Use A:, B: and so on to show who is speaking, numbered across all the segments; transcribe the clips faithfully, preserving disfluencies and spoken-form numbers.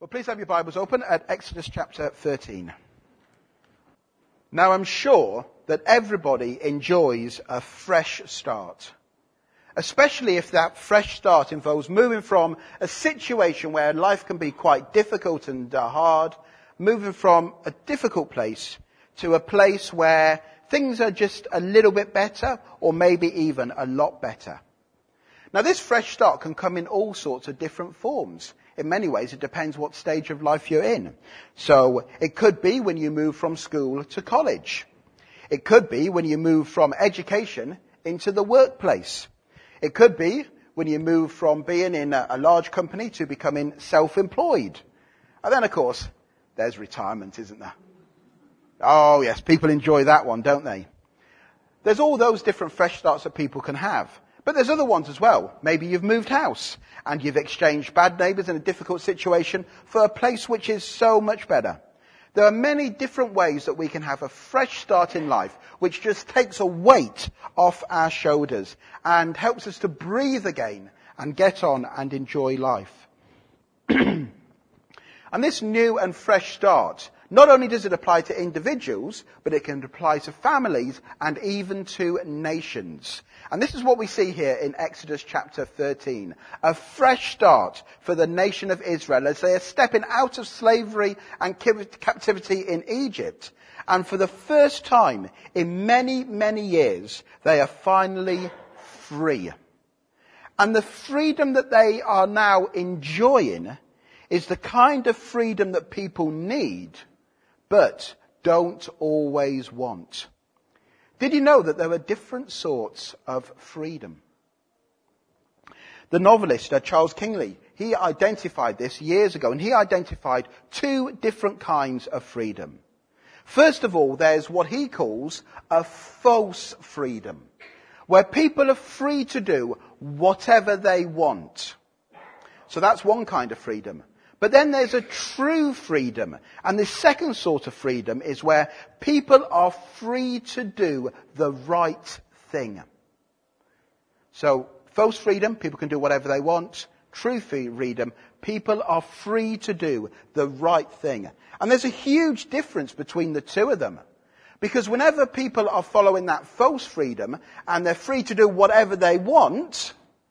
A: Well, please have your Bibles open at Exodus chapter thirteen. Now, I'm sure that everybody enjoys a fresh start, especially if that fresh start involves moving from a situation where life can be quite difficult and uh, hard, moving from a difficult place to a place where things are just a little bit better, or maybe even a lot better. Now, this fresh start can come in all sorts of different forms. In many ways, it depends what stage of life you're in. So it could be when you move from school to college. It could be when you move from education into the workplace. It could be when you move from being in a, a large company to becoming self-employed. And then, of course, there's retirement, isn't there? Oh, yes, people enjoy that one, don't they? There's all those different fresh starts that people can have. But there's other ones as well. Maybe you've moved house and you've exchanged bad neighbours in a difficult situation for a place which is so much better. There are many different ways that we can have a fresh start in life, which just takes a weight off our shoulders and helps us to breathe again and get on and enjoy life. And this new and fresh start, not only does it apply to individuals, but it can apply to families and even to nations. And this is what we see here in Exodus chapter thirteen. A fresh start for the nation of Israel as they are stepping out of slavery and captivity in Egypt. And for the first time in many, many years, they are finally free. And the freedom that they are now enjoying is the kind of freedom that people need, but don't always want. Did you know that there are different sorts of freedom? The novelist uh, Charles Kingsley, he identified this years ago, and he identified two different kinds of freedom. First of all, there's what he calls a false freedom, where people are free to do whatever they want. So that's one kind of freedom. But then there's a true freedom. And the second sort of freedom is where people are free to do the right thing. So, false freedom, people can do whatever they want. True freedom, people are free to do the right thing. And there's a huge difference between the two of them. Because whenever people are following that false freedom and they're free to do whatever they want,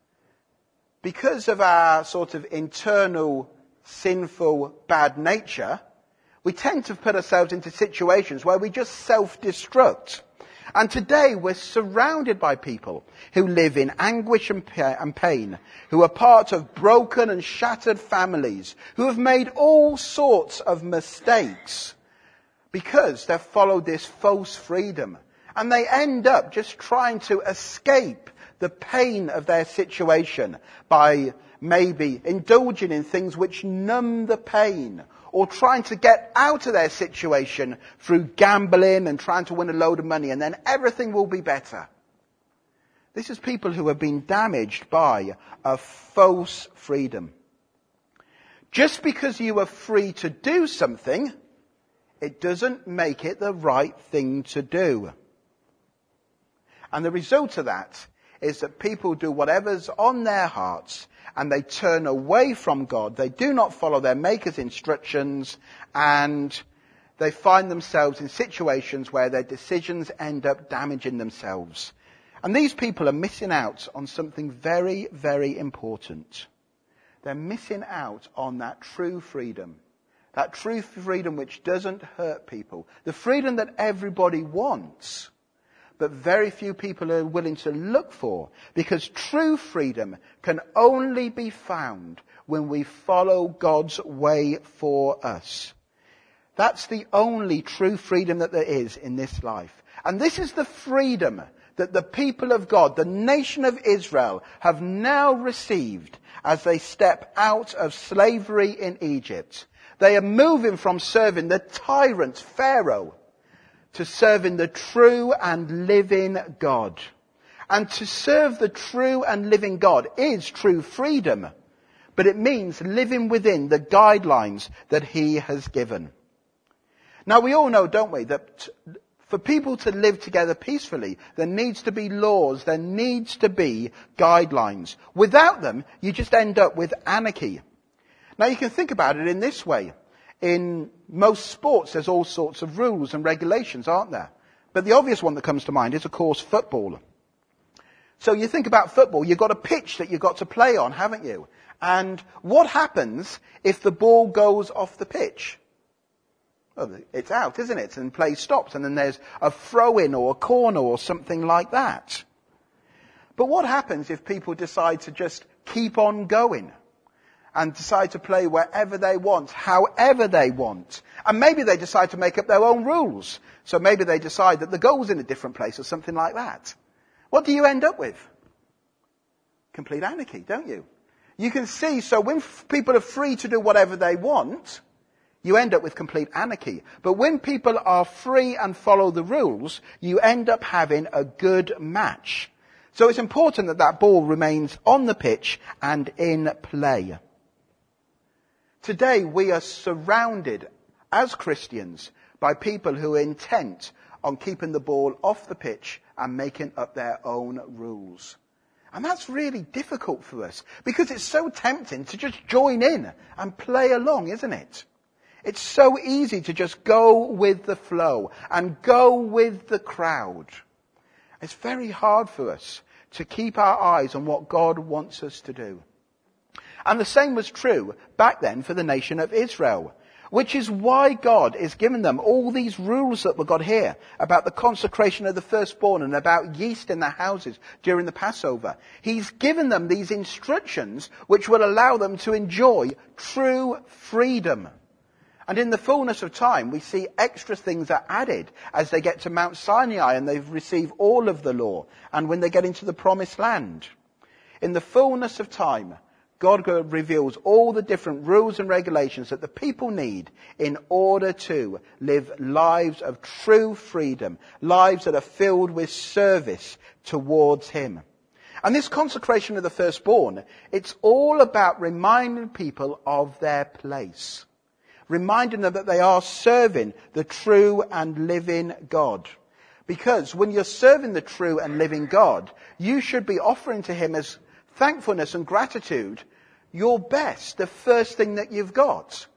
A: because of our sort of internal sinful, bad nature, we tend to put ourselves into situations where we just self-destruct. And today we're surrounded by people who live in anguish and pain, who are part of broken and shattered families, who have made all sorts of mistakes because they've followed this false freedom. And they end up just trying to escape the pain of their situation by maybe indulging in things which numb the pain, or trying to get out of their situation through gambling and trying to win a load of money, and then everything will be better. This is people who have been damaged by a false freedom. Just because you are free to do something, it doesn't make it the right thing to do. And the result of that is that people do whatever's on their hearts and they turn away from God. They do not follow their Maker's instructions, and they find themselves in situations where their decisions end up damaging themselves. And these people are missing out on something very, very important. They're missing out on that true freedom. That true freedom which doesn't hurt people. The freedom that everybody wants, but very few people are willing to look for, because true freedom can only be found when we follow God's way for us. That's the only true freedom that there is in this life. And this is the freedom that the people of God, the nation of Israel, have now received as they step out of slavery in Egypt. They are moving from serving the tyrant Pharaoh to serving the true and living God. And to serve the true and living God is true freedom, but it means living within the guidelines that He has given. Now, we all know, don't we, that for people to live together peacefully, there needs to be laws, there needs to be guidelines. Without them, you just end up with anarchy. Now you can think about it in this way. In most sports there's all sorts of rules and regulations, aren't there? But the obvious one that comes to mind is, of course, football. So you think about football, you've got a pitch that you've got to play on, haven't you? And what happens if the ball goes off the pitch? Well, it's out, isn't it? And play stops, and then there's a throw-in or a corner or something like that. But what happens if people decide to just keep on going and decide to play wherever they want, however they want? And maybe they decide to make up their own rules. So maybe they decide that the goal's in a different place or something like that. What do you end up with? Complete anarchy, don't you? You can see, so when f- people are free to do whatever they want, you end up with complete anarchy. But when people are free and follow the rules, you end up having a good match. So it's important that that ball remains on the pitch and in play. Today we are surrounded as Christians by people who are intent on keeping the ball off the pitch and making up their own rules. And that's really difficult for us because it's so tempting to just join in and play along, isn't it? It's so easy to just go with the flow and go with the crowd. It's very hard for us to keep our eyes on what God wants us to do. And the same was true back then for the nation of Israel, which is why God is giving them all these rules that we've got here about the consecration of the firstborn and about yeast in their houses during the Passover. He's given them these instructions which will allow them to enjoy true freedom. And in the fullness of time, we see extra things are added as they get to Mount Sinai and they've received all of the law, and when they get into the promised land. In the fullness of time, God reveals all the different rules and regulations that the people need in order to live lives of true freedom, lives that are filled with service towards Him. And this consecration of the firstborn, it's all about reminding people of their place, reminding them that they are serving the true and living God. Because when you're serving the true and living God, you should be offering to Him as thankfulness and gratitude your best, the first thing that you've got.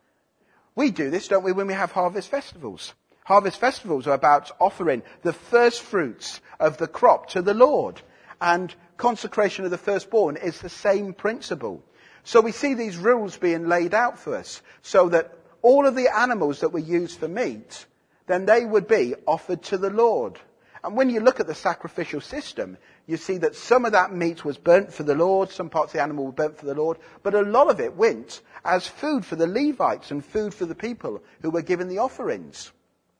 A: We do this, don't we, when we have harvest festivals. Harvest festivals are about offering the first fruits of the crop to the Lord. And consecration of the firstborn is the same principle. So we see these rules being laid out for us so that all of the animals that we use for meat, then they would be offered to the Lord. And when you look at the sacrificial system, you see that some of that meat was burnt for the Lord, some parts of the animal were burnt for the Lord, but a lot of it went as food for the Levites and food for the people who were given the offerings.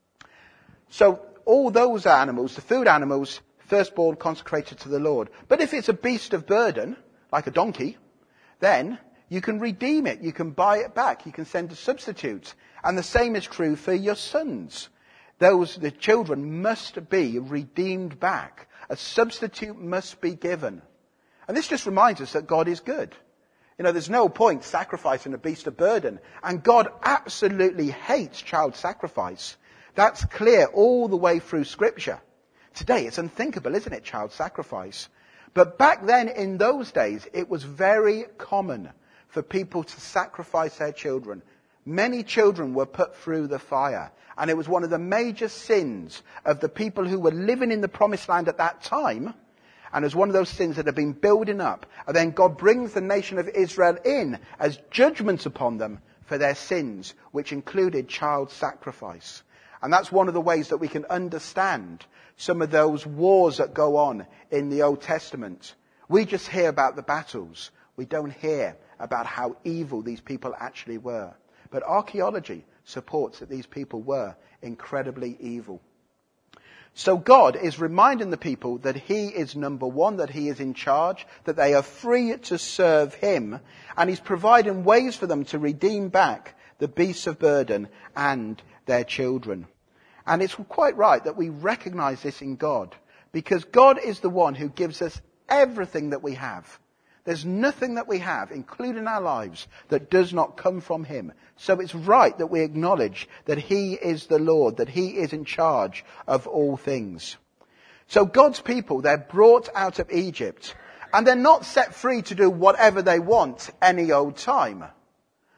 A: So all those animals, the food animals, firstborn consecrated to the Lord. But if it's a beast of burden, like a donkey, then you can redeem it, you can buy it back, you can send a substitute. And the same is true for your sons. Those, the children must be redeemed back. A substitute must be given. And this just reminds us that God is good. You know, there's no point sacrificing a beast of burden. And God absolutely hates child sacrifice. That's clear all the way through Scripture. Today it's unthinkable, isn't it, child sacrifice? But back then, in those days, it was very common for people to sacrifice their children. Many children were put through the fire. And it was one of the major sins of the people who were living in the promised land at that time. And it was one of those sins that had been building up. And then God brings the nation of Israel in as judgment upon them for their sins, which included child sacrifice. And that's one of the ways that we can understand some of those wars that go on in the Old Testament. We just hear about the battles. We don't hear about how evil these people actually were. But archaeology supports that these people were incredibly evil. So God is reminding the people that He is number one, that He is in charge, that they are free to serve Him, and He's providing ways for them to redeem back the beasts of burden and their children. And it's quite right that we recognize this in God, because God is the one who gives us everything that we have. There's nothing that we have, including our lives, that does not come from Him. So it's right that we acknowledge that He is the Lord, that He is in charge of all things. So God's people, they're brought out of Egypt, and they're not set free to do whatever they want any old time.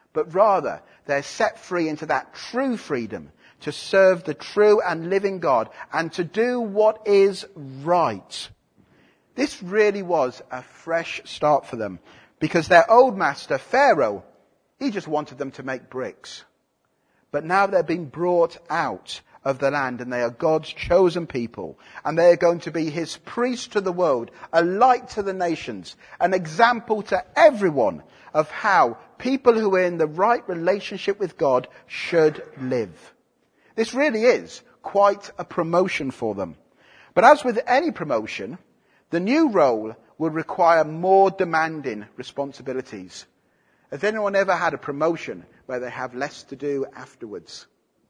A: but rather they're set free into that true freedom to serve the true and living God and to do what is right. This really was a fresh start for them, because their old master, Pharaoh, he just wanted them to make bricks. But now they're being brought out of the land, and they are God's chosen people, and they are going to be his priests to the world, a light to the nations, an example to everyone of how people who are in the right relationship with God should live. This really is quite a promotion for them. But as with any promotion, the new role will require more demanding responsibilities. Has anyone ever had a promotion where they have less to do afterwards?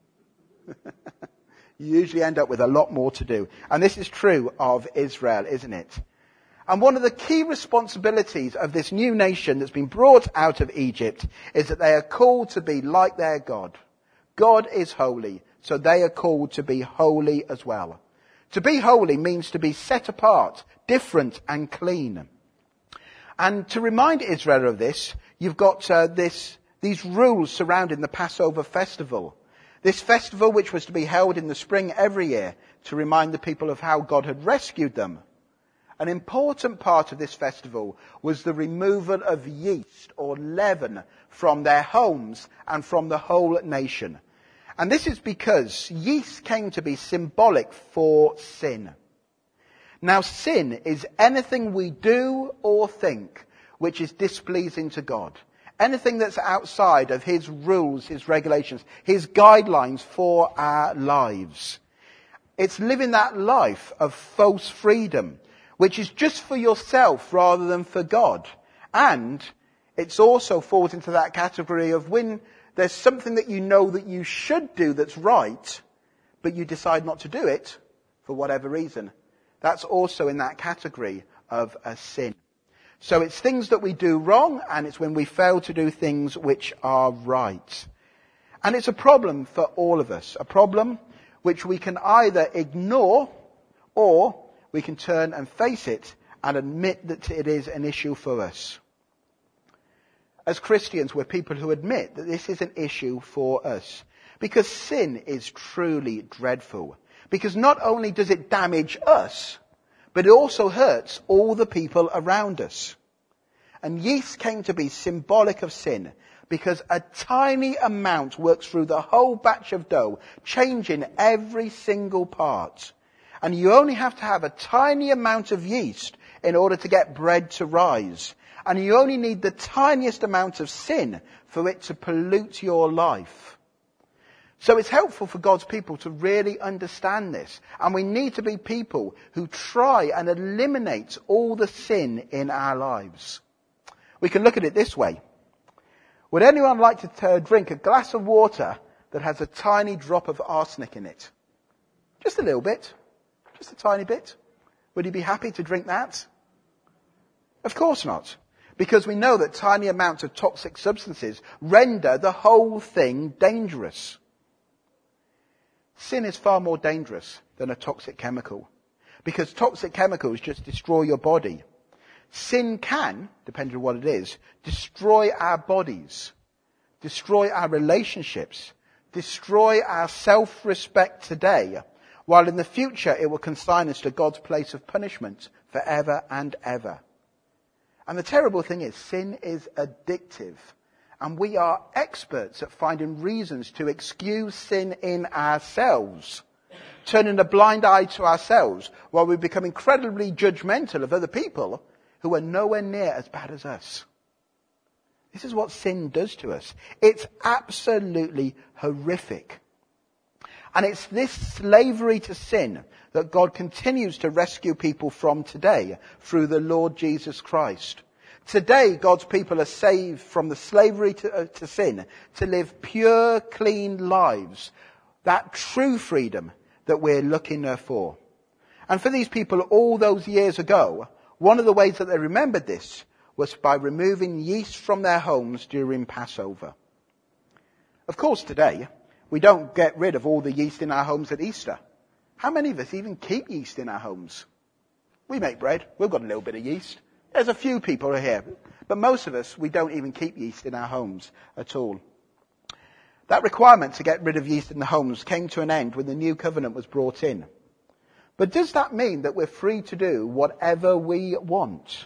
A: You usually end up with a lot more to do. And this is true of Israel, isn't it? And one of the key responsibilities of this new nation that's been brought out of Egypt is that they are called to be like their God. God is holy, so they are called to be holy as well. To be holy means to be set apart, different and clean. And to remind Israel of this, you've got uh, this, these rules surrounding the Passover festival. This festival, which was to be held in the spring every year to remind the people of how God had rescued them. An important part of this festival was the removal of yeast or leaven from their homes and from the whole nation. And this is because yeast came to be symbolic for sin. Now, sin is anything we do or think which is displeasing to God. Anything that's outside of his rules, his regulations, his guidelines for our lives. It's living that life of false freedom, which is just for yourself rather than for God. And it also falls into that category of when there's something that you know that you should do that's right, but you decide not to do it for whatever reason. That's also in that category of a sin. So it's things that we do wrong, and it's when we fail to do things which are right. And it's a problem for all of us. A problem which we can either ignore, or we can turn and face it and admit that it is an issue for us. As Christians, we're people who admit that this is an issue for us. Because sin is truly dreadful. Because not only does it damage us, but it also hurts all the people around us. And yeast came to be symbolic of sin because a tiny amount works through the whole batch of dough, changing every single part. And you only have to have a tiny amount of yeast in order to get bread to rise. And you only need the tiniest amount of sin for it to pollute your life. So it's helpful for God's people to really understand this. And we need to be people who try and eliminate all the sin in our lives. We can look at it this way. Would anyone like to t- drink a glass of water that has a tiny drop of arsenic in it? Just a little bit. Just a tiny bit. Would you be happy to drink that? Of course not. Because we know that tiny amounts of toxic substances render the whole thing dangerous. Sin is far more dangerous than a toxic chemical. Because toxic chemicals just destroy your body. Sin can, depending on what it is, destroy our bodies, destroy our relationships, destroy our self-respect today, while in the future it will consign us to God's place of punishment forever and ever. And the terrible thing is, sin is addictive. And we are experts at finding reasons to excuse sin in ourselves, turning a blind eye to ourselves, while we become incredibly judgmental of other people who are nowhere near as bad as us. This is what sin does to us. It's absolutely horrific. And it's this slavery to sin that God continues to rescue people from today through the Lord Jesus Christ. Today, God's people are saved from the slavery to, uh, to sin to live pure, clean lives. That true freedom that we're looking uh, for. And for these people all those years ago, one of the ways that they remembered this was by removing yeast from their homes during Passover. Of course, today, we don't get rid of all the yeast in our homes at Easter. How many of us even keep yeast in our homes? We make bread. We've got a little bit of yeast. There's a few people here. But most of us, we don't even keep yeast in our homes at all. That requirement to get rid of yeast in the homes came to an end when the new covenant was brought in. But does that mean that we're free to do whatever we want?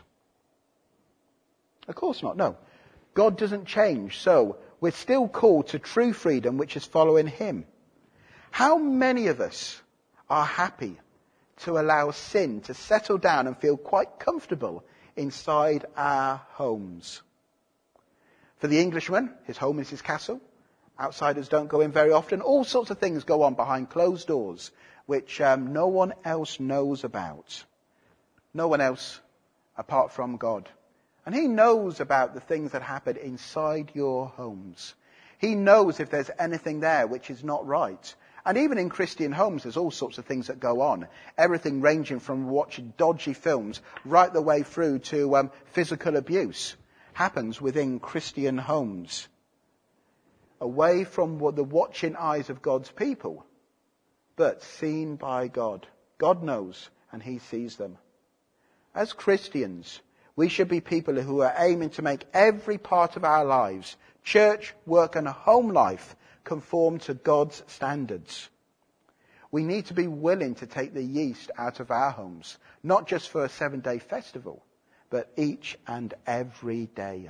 A: Of course not, no. God doesn't change, so we're still called to true freedom, which is following him. How many of us are happy to allow sin to settle down and feel quite comfortable inside our homes? For the Englishman, his home is his castle. Outsiders don't go in very often. All sorts of things go on behind closed doors, which um, no one else knows about. No one else apart from God. And he knows about the things that happen inside your homes. He knows if there's anything there which is not right. And even in Christian homes, there's all sorts of things that go on. Everything ranging from watching dodgy films right the way through to um, physical abuse happens within Christian homes. Away from the watching eyes of God's people, but seen by God. God knows, and he sees them. As Christians, we should be people who are aiming to make every part of our lives, church, work, and home life, conform to God's standards. We need to be willing to take the yeast out of our homes, not just for a seven-day festival, but each and every day.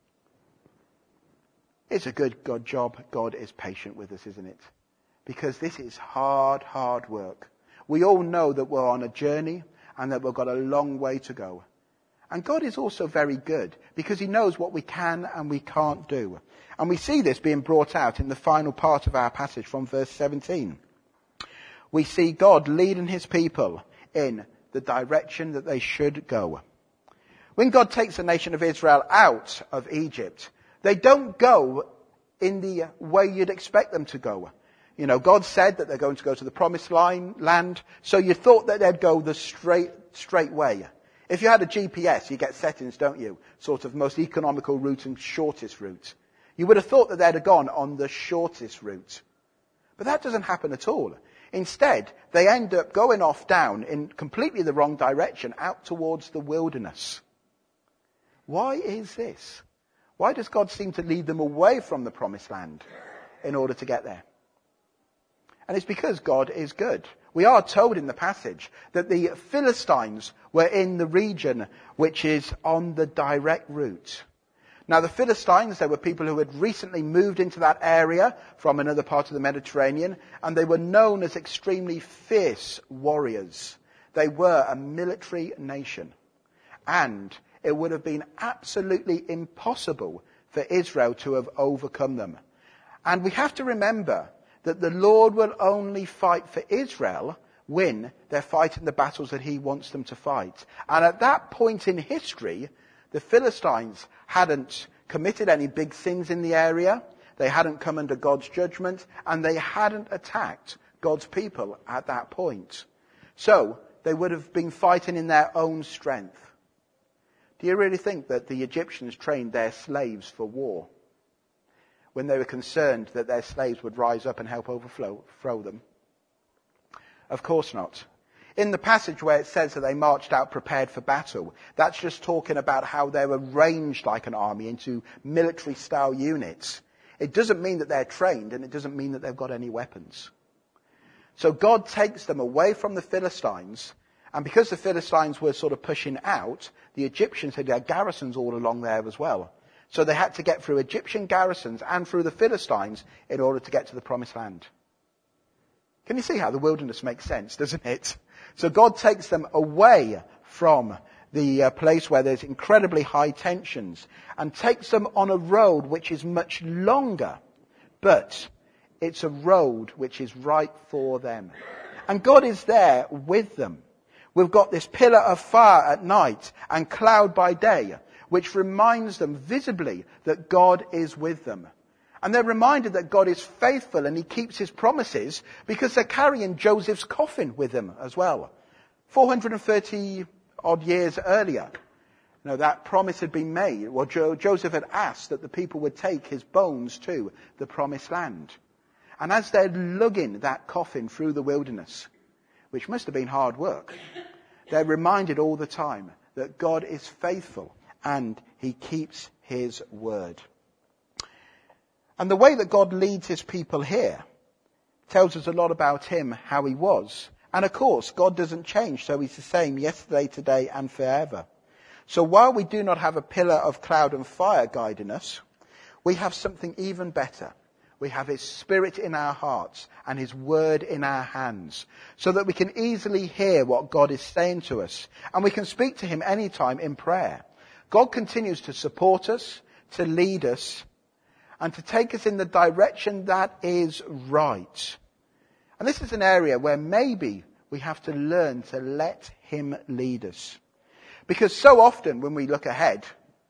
A: It's a good God job. God is patient with us, isn't it? Because this is hard, hard work. We all know that we're on a journey and that we've got a long way to go. And God is also very good because he knows what we can and we can't do. And we see this being brought out in the final part of our passage from verse seventeen. We see God leading his people in the direction that they should go. When God takes the nation of Israel out of Egypt, they don't go in the way you'd expect them to go. You know, God said that they're going to go to the promised land, so you thought that they'd go the straight, straight way. If you had a G P S, you get settings, don't you? Sort of most economical route and shortest route. You would have thought that they'd have gone on the shortest route. But that doesn't happen at all. Instead, they end up going off down in completely the wrong direction, out towards the wilderness. Why is this? Why does God seem to lead them away from the promised land in order to get there? And it's because God is good. We are told in the passage that the Philistines were in the region which is on the direct route. Now the Philistines, they were people who had recently moved into that area from another part of the Mediterranean, and they were known as extremely fierce warriors. They were a military nation. And it would have been absolutely impossible for Israel to have overcome them. And we have to remember that the Lord will only fight for Israel when they're fighting the battles that he wants them to fight. And at that point in history, the Philistines hadn't committed any big sins in the area. They hadn't come under God's judgment, and they hadn't attacked God's people at that point. So they would have been fighting in their own strength. Do you really think that the Egyptians trained their slaves for war when they were concerned that their slaves would rise up and help overthrow them? Of course not. In the passage where it says that they marched out prepared for battle, that's just talking about how they were arranged like an army into military-style units. It doesn't mean that they're trained, and it doesn't mean that they've got any weapons. So God takes them away from the Philistines, and because the Philistines were sort of pushing out, the Egyptians had their garrisons all along there as well. So they had to get through Egyptian garrisons and through the Philistines in order to get to the promised land. Can you see how the wilderness makes sense, doesn't it? So God takes them away from the uh, place where there's incredibly high tensions and takes them on a road which is much longer, but it's a road which is right for them. And God is there with them. We've got this pillar of fire at night and cloud by day, which reminds them visibly that God is with them. And they're reminded that God is faithful and he keeps his promises because they're carrying Joseph's coffin with them as well. four hundred thirty odd years earlier, you know, that promise had been made. Well, jo- Joseph had asked that the people would take his bones to the promised land. And as they're lugging that coffin through the wilderness, which must have been hard work, they're reminded all the time that God is faithful and he keeps his word. And the way that God leads his people here tells us a lot about him, how he was. And of course, God doesn't change, so he's the same yesterday, today, and forever. So while we do not have a pillar of cloud and fire guiding us, we have something even better. We have his Spirit in our hearts and his word in our hands, so that we can easily hear what God is saying to us, and we can speak to him anytime in prayer. God continues to support us, to lead us, and to take us in the direction that is right. And this is an area where maybe we have to learn to let him lead us. Because so often when we look ahead,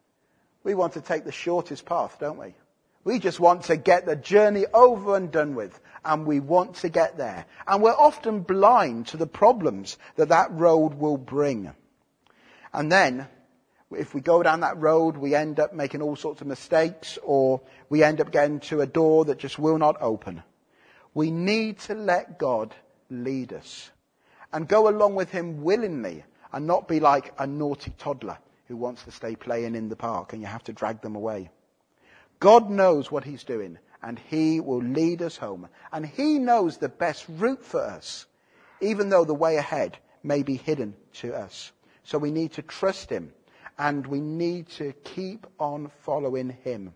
A: we want to take the shortest path, don't we? We just want to get the journey over and done with, and we want to get there. And we're often blind to the problems that that road will bring. And then, if we go down that road, we end up making all sorts of mistakes, or we end up getting to a door that just will not open. We need to let God lead us and go along with him willingly, and not be like a naughty toddler who wants to stay playing in the park and you have to drag them away. God knows what he's doing, and he will lead us home. And he knows the best route for us, even though the way ahead may be hidden to us. So we need to trust him, and we need to keep on following him.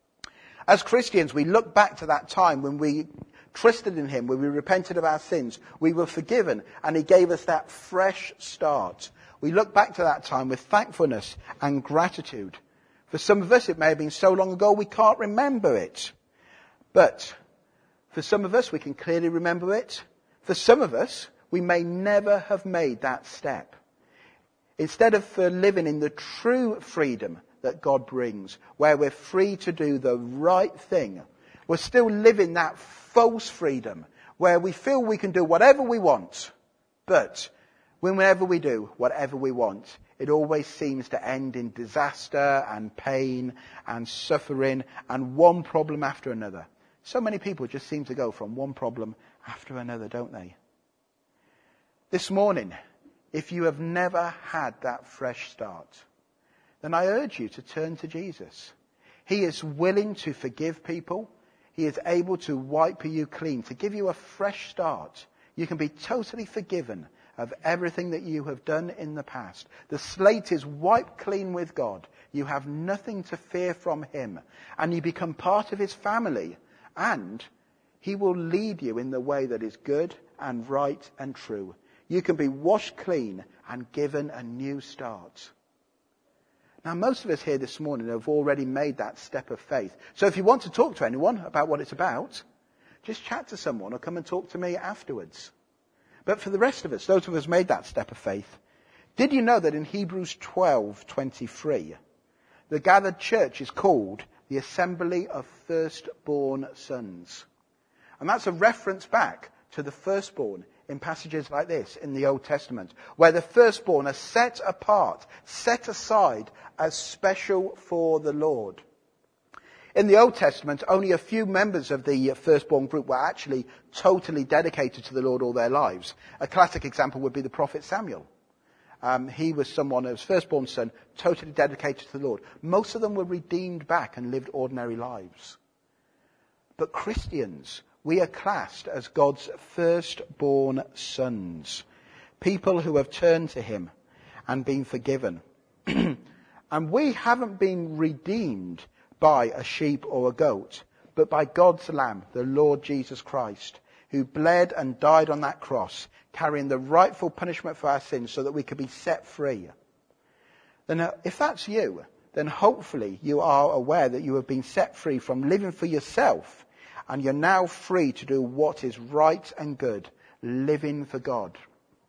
A: As Christians, we look back to that time when we trusted in him, when we repented of our sins, we were forgiven, and he gave us that fresh start. We look back to that time with thankfulness and gratitude. For some of us, it may have been so long ago we can't remember it. But for some of us, we can clearly remember it. For some of us, we may never have made that step. Instead of for living in the true freedom that God brings, where we're free to do the right thing, we're still living that false freedom, where we feel we can do whatever we want. But whenever we do whatever we want, it always seems to end in disaster and pain and suffering and one problem after another. So many people just seem to go from one problem after another, don't they? This morning, if you have never had that fresh start, then I urge you to turn to Jesus. He is willing to forgive people. He is able to wipe you clean, to give you a fresh start. You can be totally forgiven of everything that you have done in the past. The slate is wiped clean with God. You have nothing to fear from him. And you become part of his family. And he will lead you in the way that is good and right and true. You can be washed clean and given a new start. Now, most of us here this morning have already made that step of faith. So if you want to talk to anyone about what it's about, just chat to someone or come and talk to me afterwards. But for the rest of us, those of us made that step of faith, did you know that in Hebrews twelve twenty-three, the gathered church is called the assembly of firstborn sons? And that's a reference back to the firstborn in passages like this in the Old Testament, where the firstborn are set apart, set aside as special for the Lord. In the Old Testament, only a few members of the firstborn group were actually totally dedicated to the Lord all their lives. A classic example would be the prophet Samuel. Um, he was someone, his firstborn son, totally dedicated to the Lord. Most of them were redeemed back and lived ordinary lives. But Christians, we are classed as God's firstborn sons. People who have turned to him and been forgiven. And we haven't been redeemed by a sheep or a goat, but by God's Lamb, the Lord Jesus Christ, who bled and died on that cross, carrying the rightful punishment for our sins so that we could be set free. Then if that's you, then hopefully you are aware that you have been set free from living for yourself, and you're now free to do what is right and good, living for God.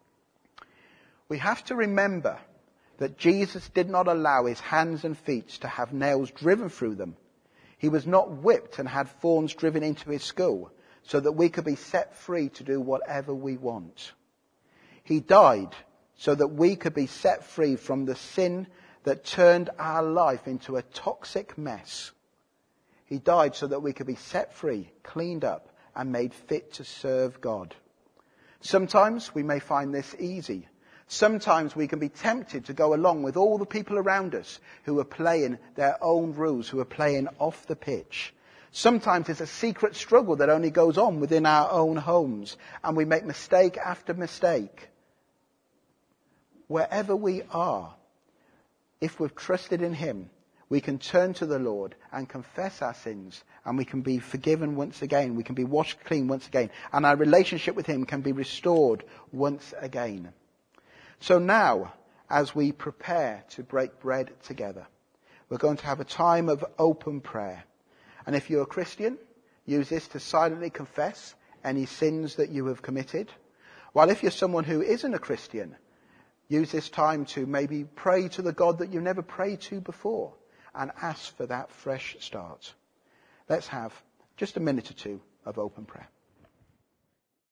A: We have to remember that Jesus did not allow his hands and feet to have nails driven through them. He was not whipped and had thorns driven into his skull, so that we could be set free to do whatever we want. He died so that we could be set free from the sin that turned our life into a toxic mess. He died so that we could be set free, cleaned up, and made fit to serve God. Sometimes we may find this easy. Sometimes we can be tempted to go along with all the people around us who are playing their own rules, who are playing off the pitch. Sometimes it's a secret struggle that only goes on within our own homes, and we make mistake after mistake. Wherever we are, if we've trusted in him, we can turn to the Lord and confess our sins, and we can be forgiven once again. We can be washed clean once again, and our relationship with him can be restored once again. So now, as we prepare to break bread together, we're going to have a time of open prayer. And if you're a Christian, use this to silently confess any sins that you have committed. While if you're someone who isn't a Christian, use this time to maybe pray to the God that you never prayed to before and ask for that fresh start. Let's have just a minute or two of open prayer.